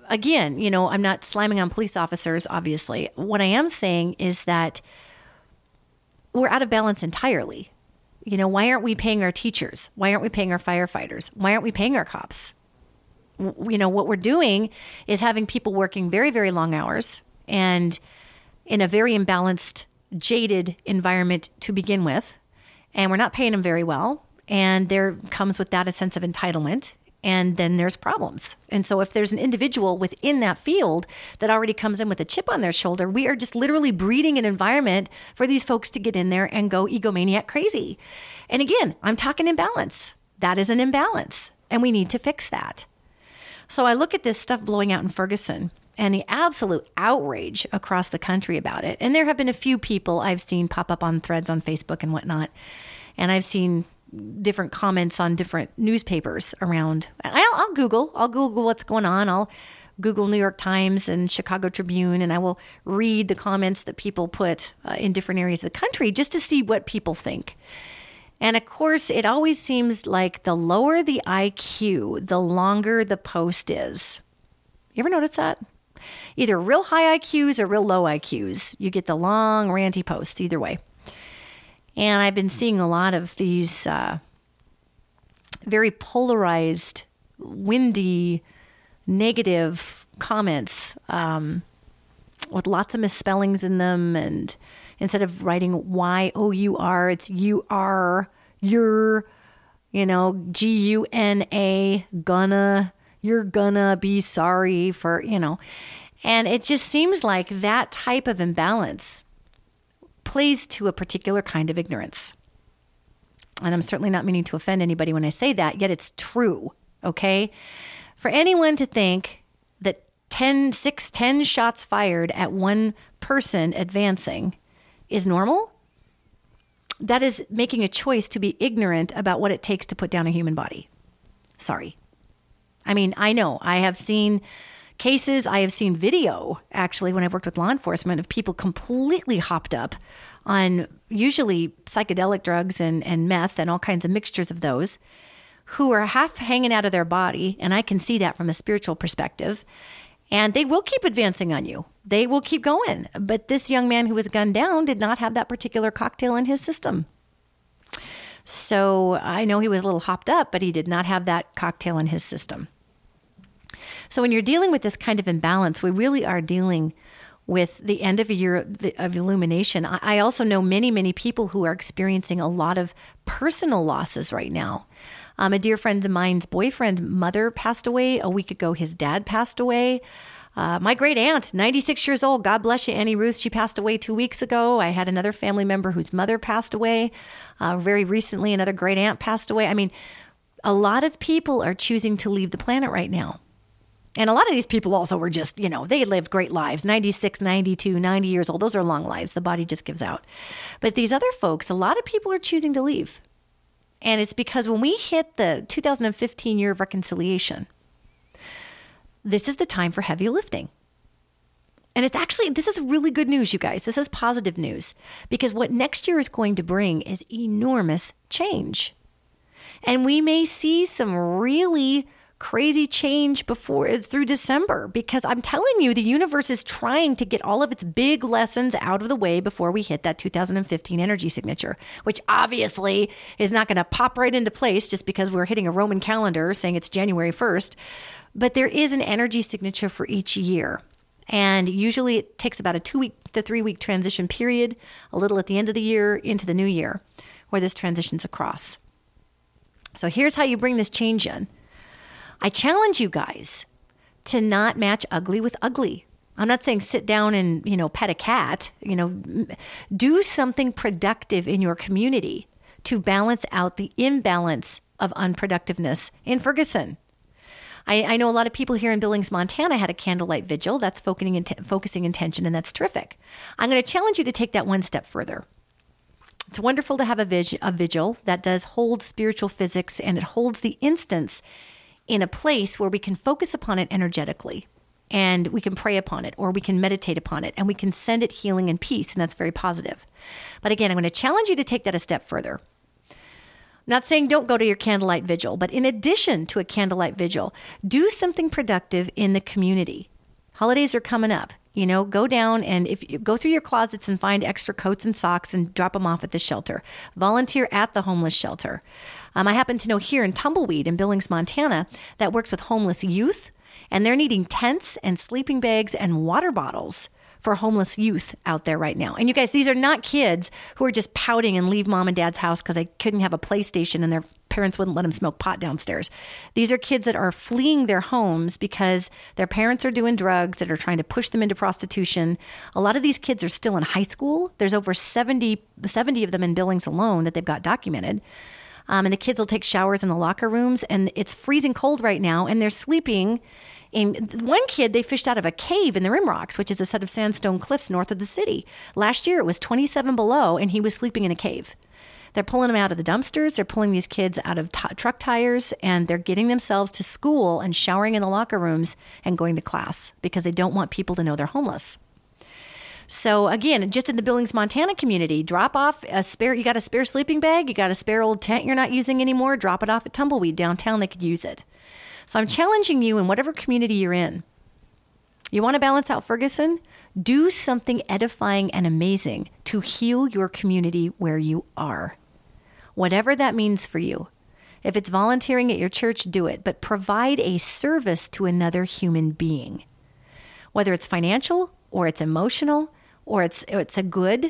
Speaker 4: again, you know, I'm not slamming on police officers, obviously. What I am saying is that we're out of balance entirely. You know, why aren't we paying our teachers? Why aren't we paying our firefighters? Why aren't we paying our cops? You know, what we're doing is having people working very, very long hours and in a very imbalanced, jaded environment to begin with. And we're not paying them very well. And there comes with that a sense of entitlement. And then there's problems. And so if there's an individual within that field that already comes in with a chip on their shoulder, we are just literally breeding an environment for these folks to get in there and go egomaniac crazy. And again, I'm talking imbalance. That is an imbalance. And we need to fix that. So I look at this stuff blowing out in Ferguson and the absolute outrage across the country about it. And there have been a few people I've seen pop up on threads on Facebook and whatnot. And I've seen different comments on different newspapers around. I'll, I'll Google, I'll Google what's going on. I'll Google New York Times and Chicago Tribune, and I will read the comments that people put uh, in different areas of the country just to see what people think. And of course, it always seems like the lower the I Q, the longer the post is. You ever notice that? Either real high I Qs or real low I Qs. You get the long, ranty posts either way. And I've been seeing a lot of these uh, very polarized, windy, negative comments um, with lots of misspellings in them. And instead of writing Y O U R, it's U R, you're, you know, G U N A, gonna, you're gonna be sorry for, you know. And it just seems like that type of imbalance plays to a particular kind of ignorance. And I'm certainly not meaning to offend anybody when I say that, yet it's true, okay? For anyone to think that ten, six, ten shots fired at one person advancing is normal, that is making a choice to be ignorant about what it takes to put down a human body. Sorry. I mean, I know, I have seen cases, I have seen video, actually, when I've worked with law enforcement, of people completely hopped up on usually psychedelic drugs and, and meth and all kinds of mixtures of those, who are half hanging out of their body, and I can see that from a spiritual perspective, and they will keep advancing on you. They will keep going. But this young man who was gunned down did not have that particular cocktail in his system. So I know he was a little hopped up, but he did not have that cocktail in his system. So when you're dealing with this kind of imbalance, we really are dealing with the end of a year of illumination. I also know many, many people who are experiencing a lot of personal losses right now. Um, a dear friend of mine's boyfriend's mother passed away. A week ago, his dad passed away. Uh, my great aunt, ninety-six years old, God bless you, Annie Ruth, she passed away two weeks ago. I had another family member whose mother passed away. Uh, very recently, another great aunt passed away. I mean, a lot of people are choosing to leave the planet right now. And a lot of these people also were just, you know, they lived great lives, ninety-six, ninety-two, ninety years old. Those are long lives. The body just gives out. But these other folks, a lot of people are choosing to leave. And it's because when we hit the two thousand fifteen year of reconciliation, this is the time for heavy lifting. And it's actually, this is really good news, you guys. This is positive news, because what next year is going to bring is enormous change. And we may see some really crazy change before through December, because I'm telling you, the universe is trying to get all of its big lessons out of the way before we hit that two thousand fifteen energy signature, which obviously is not going to pop right into place just because we're hitting a Roman calendar saying it's January first. But there is an energy signature for each year. And usually it takes about a two week to three week transition period, a little at the end of the year into the new year, where this transitions across. So here's how you bring this change in. I challenge you guys to not match ugly with ugly. I'm not saying sit down and, you know, pet a cat, you know, do something productive in your community to balance out the imbalance of unproductiveness in Ferguson. I, I know a lot of people here in Billings, Montana had a candlelight vigil. That's focusing, int- focusing intention, and that's terrific. I'm going to challenge you to take that one step further. It's wonderful to have a, vig- a vigil that does hold spiritual physics, and it holds the instance in a place where we can focus upon it energetically, and we can pray upon it, or we can meditate upon it, and we can send it healing and peace, and that's very positive. But again, I'm going to challenge you to take that a step further. Not saying don't go to your candlelight vigil, but in addition to a candlelight vigil, do something productive in the community. Holidays are coming up. You know, go down and if you go through your closets and find extra coats and socks and drop them off at the shelter. Volunteer at the homeless shelter. Um, I happen to know here in Tumbleweed in Billings, Montana, that works with homeless youth, and they're needing tents and sleeping bags and water bottles for homeless youth out there right now. And you guys, these are not kids who are just pouting and leave mom and dad's house because they couldn't have a PlayStation and their parents wouldn't let them smoke pot downstairs. These are kids that are fleeing their homes because their parents are doing drugs that are trying to push them into prostitution. A lot of these kids are still in high school. There's over seventy, seventy of them in Billings alone that they've got documented. Um, and the kids will take showers in the locker rooms, and it's freezing cold right now, and they're sleeping. In one kid, they fished out of a cave in the Rim Rocks, which is a set of sandstone cliffs north of the city. Last year, it was twenty-seven below, and he was sleeping in a cave. They're pulling them out of the dumpsters. They're pulling these kids out of t- truck tires, and they're getting themselves to school and showering in the locker rooms and going to class because they don't want people to know they're homeless. So again, just in the Billings, Montana community, drop off a spare, you got a spare sleeping bag, you got a spare old tent you're not using anymore, drop it off at Tumbleweed downtown, they could use it. So I'm challenging you in whatever community you're in. You want to balance out Ferguson? Do something edifying and amazing to heal your community where you are. Whatever that means for you. If it's volunteering at your church, do it, but provide a service to another human being. Whether it's financial or it's emotional or it's it's a good,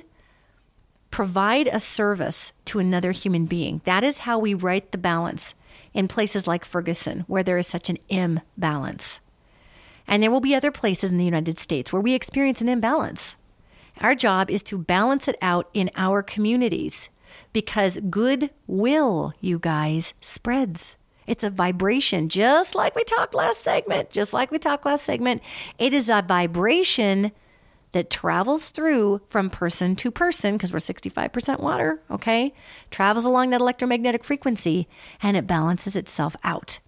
Speaker 4: provide a service to another human being. That is how we right the balance in places like Ferguson, where there is such an imbalance. And there will be other places in the United States where we experience an imbalance. Our job is to balance it out in our communities because goodwill, you guys, spreads. It's a vibration, just like we talked last segment, just like we talked last segment. It is a vibration that travels through from person to person, because we're sixty-five percent water, okay? Travels along that electromagnetic frequency, and it balances itself out.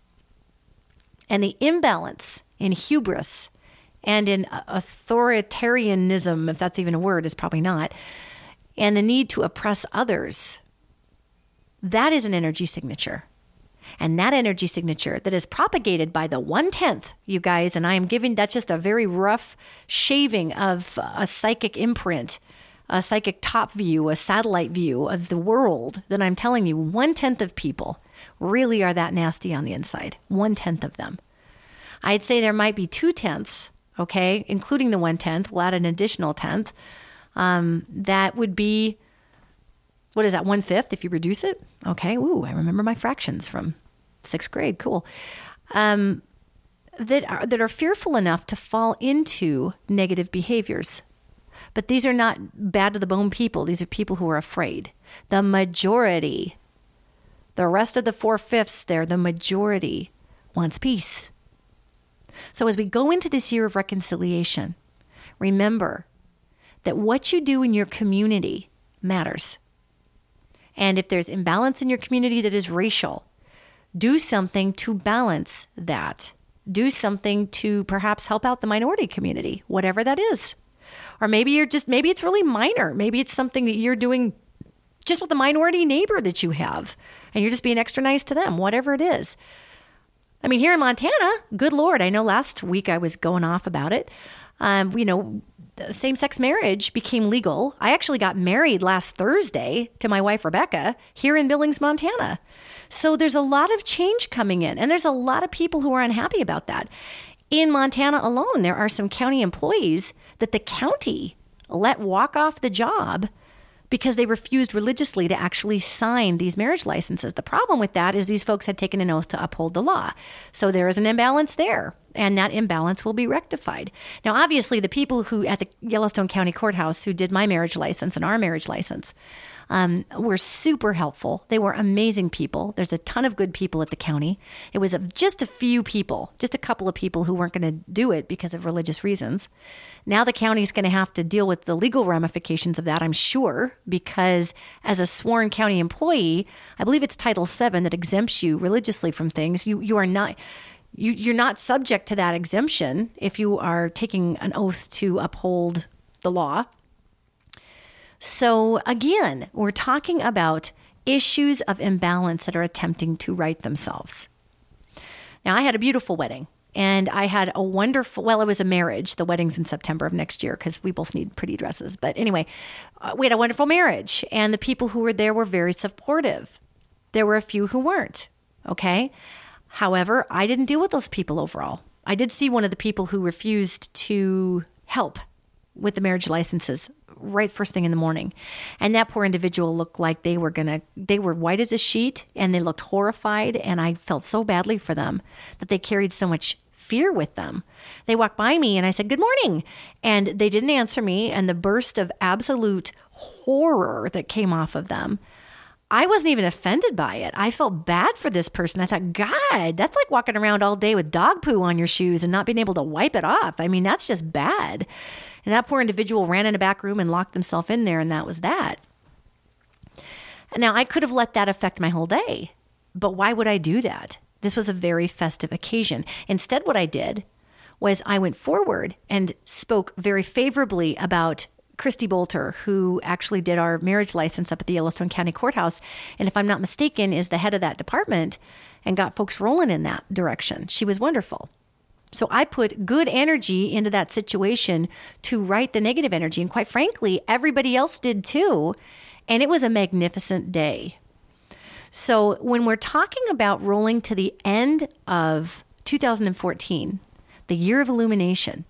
Speaker 4: And the imbalance in hubris and in authoritarianism, if that's even a word, is probably not, and the need to oppress others, that is an energy signature. And that energy signature that is propagated by the one-tenth, you guys, and I am giving, that's just a very rough shaving of a psychic imprint, a psychic top view, a satellite view of the world that I'm telling you, one-tenth of people really are that nasty on the inside. One-tenth of them. I'd say there might be two-tenths, okay, including the one-tenth. We'll add an additional tenth. Um, that would be, what is that, one-fifth if you reduce it? Okay, ooh, I remember my fractions from sixth grade. Cool. Um, that are, that are fearful enough to fall into negative behaviors. But these are not bad to the bone people. These are people who are afraid. The majority, the rest of the four-fifths there, the majority wants peace. So as we go into this year of reconciliation, remember that what you do in your community matters. And if there's imbalance in your community that is racial, do something to balance that. Do something to perhaps help out the minority community, whatever that is. Or maybe you're just, maybe it's really minor. Maybe it's something that you're doing just with the minority neighbor that you have, and you're just being extra nice to them, whatever it is. I mean, here in Montana, good Lord, I know last week I was going off about it. Um, you know, same-sex marriage became legal. I actually got married last Thursday to my wife, Rebecca, here in Billings, Montana. So there's a lot of change coming in, and there's a lot of people who are unhappy about that. In Montana alone, there are some county employees that the county let walk off the job because they refused religiously to actually sign these marriage licenses. The problem with that is these folks had taken an oath to uphold the law. So there is an imbalance there, and that imbalance will be rectified. Now, obviously, the people who at the Yellowstone County Courthouse who did my marriage license and our marriage license um, were super helpful. They were amazing people. There's a ton of good people at the county. It was just a few people, just a couple of people who weren't going to do it because of religious reasons. Now the county's going to have to deal with the legal ramifications of that, I'm sure, because as a sworn county employee, I believe it's Title seven that exempts you religiously from things. You you are not you you're not subject to that exemption if you are taking an oath to uphold the law. So again, we're talking about issues of imbalance that are attempting to right themselves. Now, I had a beautiful wedding. And I had a wonderful, well, it was a marriage. The wedding's in September of next year because we both need pretty dresses. But anyway, uh, we had a wonderful marriage. And the people who were there were very supportive. There were a few who weren't. Okay. However, I didn't deal with those people overall. I did see one of the people who refused to help with the marriage licenses right first thing in the morning. And that poor individual looked like they were going to, they were white as a sheet and they looked horrified. And I felt so badly for them that they carried so much fear with them. They walked by me and I said, good morning. And they didn't answer me. And the burst of absolute horror that came off of them, I wasn't even offended by it. I felt bad for this person. I thought, God, that's like walking around all day with dog poo on your shoes and not being able to wipe it off. I mean, that's just bad. And that poor individual ran in a back room and locked themselves in there, and that was that. Now, I could have let that affect my whole day, but why would I do that? This was a very festive occasion. Instead, what I did was I went forward and spoke very favorably about Christy Bolter, who actually did our marriage license up at the Yellowstone County Courthouse, and if I'm not mistaken, is the head of that department and got folks rolling in that direction. She was wonderful. So I put good energy into that situation to right the negative energy. And quite frankly, everybody else did too. And it was a magnificent day. So when we're talking about rolling to the end of two thousand fourteen, the year of illumination,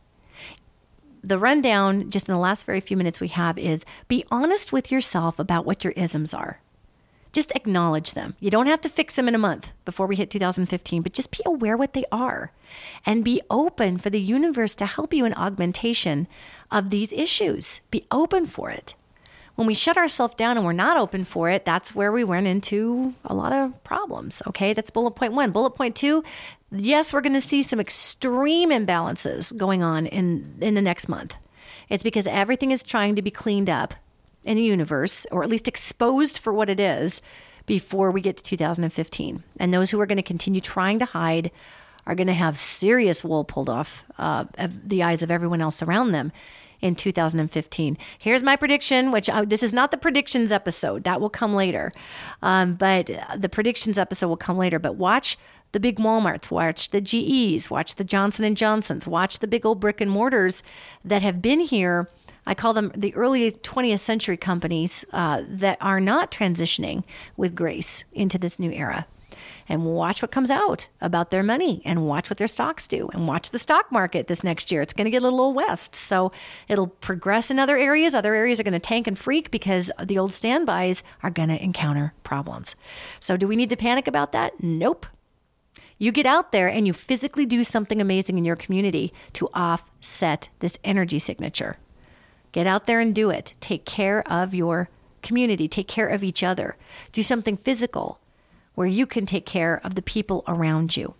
Speaker 4: the rundown just in the last very few minutes we have is be honest with yourself about what your isms are. Just acknowledge them. You don't have to fix them in a month before we hit two thousand fifteen, but just be aware what they are and be open for the universe to help you in augmentation of these issues. Be open for it. When we shut ourselves down and we're not open for it, that's where we run into a lot of problems. Okay, that's bullet point one. Bullet point two, yes, we're going to see some extreme imbalances going on in, in the next month. It's because everything is trying to be cleaned up in the universe, or at least exposed for what it is before we get to two thousand fifteen. And those who are going to continue trying to hide are going to have serious wool pulled off uh, of the eyes of everyone else around them in two thousand fifteen. Here's my prediction, which I, this is not the predictions episode. That will come later. Um, but the predictions episode will come later. But watch the big Walmarts, watch the G Es, watch the Johnson and Johnsons, watch the big old brick and mortars that have been here. I call them the early twentieth century companies uh, that are not transitioning with grace into this new era. And watch what comes out about their money and watch what their stocks do and watch the stock market this next year. It's going to get a little west. So it'll progress in other areas. Other areas are going to tank and freak because the old standbys are going to encounter problems. So do we need to panic about that? Nope. You get out there and you physically do something amazing in your community to offset this energy signature. Get out there and do it. Take care of your community. Take care of each other. Do something physical where you can take care of the people around you.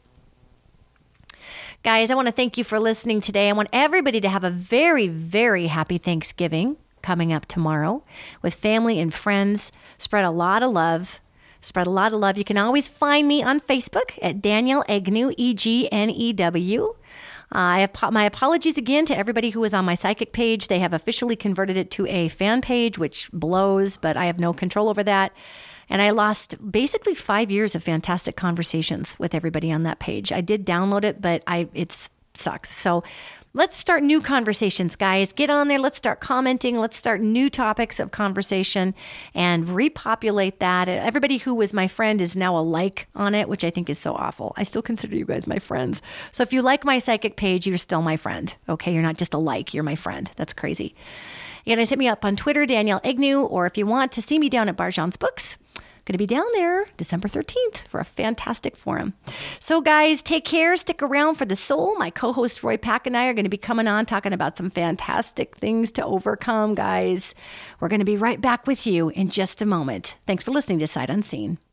Speaker 4: Guys, I want to thank you for listening today. I want everybody to have a very, very happy Thanksgiving coming up tomorrow with family and friends. Spread a lot of love. Spread a lot of love. You can always find me on Facebook at Danielle Egnew, E G N E W. Uh, I have my apologies again to everybody who was on my psychic page. They have officially converted it to a fan page, which blows, but I have no control over that. And I lost basically five years of fantastic conversations with everybody on that page. I did download it, but I it sucks. So let's start new conversations, guys. Get on there. Let's start commenting. Let's start new topics of conversation and repopulate that. Everybody who was my friend is now a like on it, which I think is so awful. I still consider you guys my friends. So if you like my psychic page, you're still my friend. Okay, you're not just a like, you're my friend. That's crazy. You can hit me up on Twitter, Danielle Egnew, or if you want to see me down at Barjan's Books, going to be down there December thirteenth for a fantastic forum. So guys, take care. Stick around for The Soul. My co-host Roy Pack and I are going to be coming on talking about some fantastic things to overcome, guys. We're going to be right back with you in just a moment. Thanks for listening to Sight Unseen.